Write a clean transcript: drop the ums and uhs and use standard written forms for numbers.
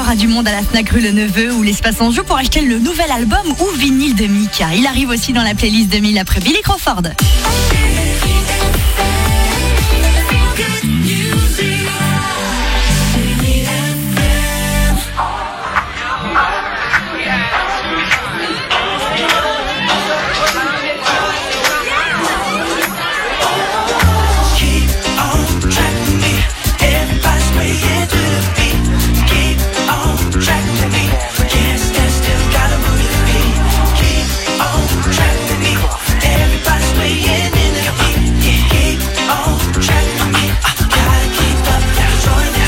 aura du monde à la Fnac rue Le Neveu ou l'Espace Anjou pour acheter le nouvel album ou vinyle de Mika. Il arrive aussi dans la playlist 2000 après Billy Crawford.